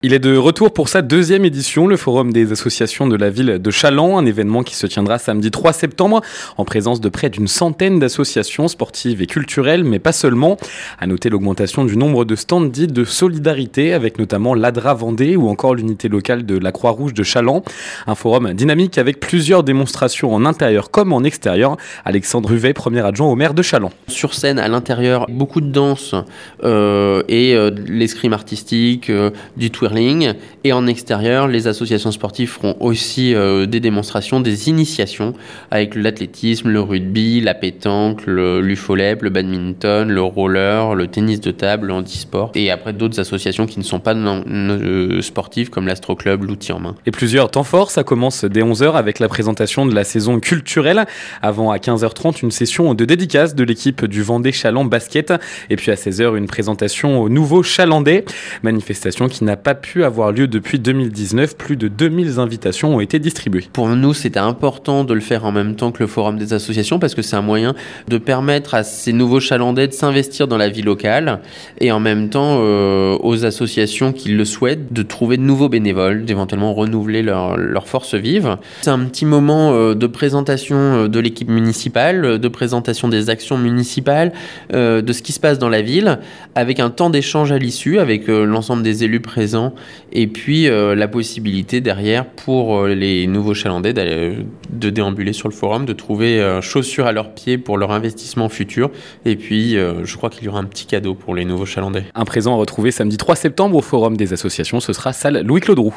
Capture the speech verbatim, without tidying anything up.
Il est de retour pour sa deuxième édition, le Forum des associations de la ville de Challans, un événement qui se tiendra samedi trois septembre en présence de près d'une centaine d'associations sportives et culturelles, mais pas seulement. À noter l'augmentation du nombre de stands dits de solidarité avec notamment l'A D R A Vendée ou encore l'unité locale de la Croix-Rouge de Challans. Un forum dynamique avec plusieurs démonstrations en intérieur comme en extérieur. Alexandre Huvet, premier adjoint au maire de Challans. Sur scène, à l'intérieur, beaucoup de danse euh, et euh, l'escrime artistique, euh, du twirling. Et en extérieur, les associations sportives feront aussi euh, des démonstrations, des initiations avec l'athlétisme, le rugby, la pétanque, le, l'U F O L E P, le badminton, le roller, le tennis de table, le handisport. Et après d'autres associations qui ne sont pas non, euh, sportives comme l'Astro Club, l'outil en main. Et plusieurs temps forts, ça commence dès onze heures avec la présentation de la saison culturelle. Avant à quinze heures trente, une session de dédicace de l'équipe du Vendée Challans Basket. Et puis à seize heures, une présentation au nouveau Chalandais. Manifestation qui n'a pas pu avoir lieu depuis deux mille dix-neuf. Plus de deux mille invitations ont été distribuées. Pour nous, c'était important de le faire en même temps que le Forum des associations parce que c'est un moyen de permettre à ces nouveaux Chalandais de s'investir dans la vie locale et en même temps euh, aux associations qui le souhaitent de trouver de nouveaux bénévoles, d'éventuellement renouveler leur, leur force vive. C'est un petit moment euh, de présentation de l'équipe municipale, de présentation des actions municipales, euh, de ce qui se passe dans la ville, avec un temps d'échange à l'issue avec euh, l'ensemble des élus présents. Et puis euh, la possibilité derrière pour euh, les nouveaux Chalandais d'aller, de déambuler sur le forum, de trouver euh, chaussures à leurs pieds pour leur investissement futur. Et puis euh, je crois qu'il y aura un petit cadeau pour les nouveaux Chalandais. Un présent à retrouver samedi trois septembre au Forum des associations, ce sera salle Louis-Claude Roux.